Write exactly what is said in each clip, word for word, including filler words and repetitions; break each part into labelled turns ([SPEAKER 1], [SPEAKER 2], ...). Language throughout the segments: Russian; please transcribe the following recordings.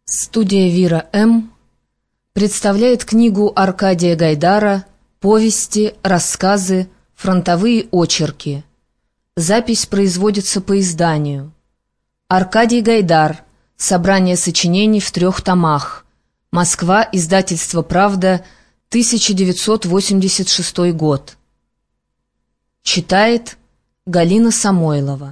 [SPEAKER 1] Студия «Вира М.» представляет книгу Аркадия Гайдара «Повести, рассказы, фронтовые очерки». Запись производится по изданию. Аркадий Гайдар. Собрание сочинений в трех томах. Москва. Издательство «Правда», тысяча девятьсот восемьдесят шестой год. Читает Галина Самойлова.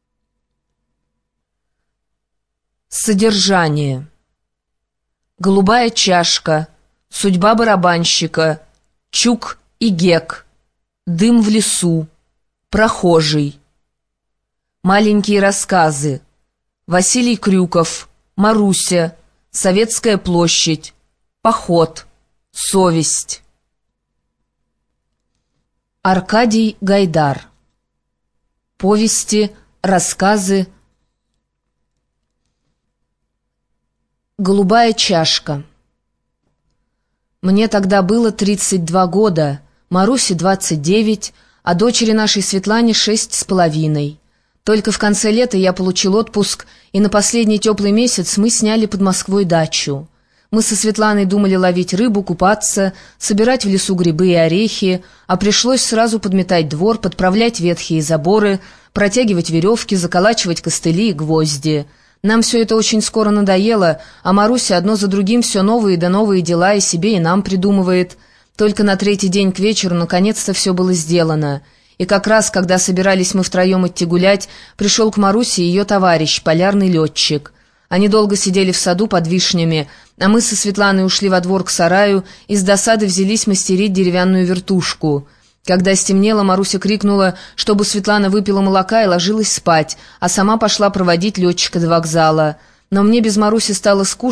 [SPEAKER 1] Содержание. Голубая чашка, судьба барабанщика, Чук и Гек, дым в лесу, прохожий. Маленькие рассказы. Василий Крюков, Маруся, Советская площадь, поход, совесть. Аркадий Гайдар. Повести, рассказы. Голубая чашка. Мне тогда было тридцать два года, Марусе двадцать девять, а дочери нашей Светлане шесть с половиной. Только в конце лета я получил отпуск, и на последний теплый месяц мы сняли под Москвой дачу. Мы со Светланой думали ловить рыбу, купаться, собирать в лесу грибы и орехи, а пришлось сразу подметать двор, подправлять ветхие заборы, протягивать веревки, заколачивать костыли и гвозди. Нам все это очень скоро надоело, а Маруся одно за другим все новые да новые дела и себе, и нам придумывает. Только на третий день к вечеру наконец-то все было сделано. И как раз, когда собирались мы втроем идти гулять, пришел к Марусе ее товарищ, полярный летчик. Они долго сидели в саду под вишнями, а мы со Светланой ушли во двор к сараю и с досады взялись мастерить деревянную вертушку. Когда стемнело, Маруся крикнула, чтобы Светлана выпила молока и ложилась спать, а сама пошла проводить летчика до вокзала. Но мне без Маруси стало скучно,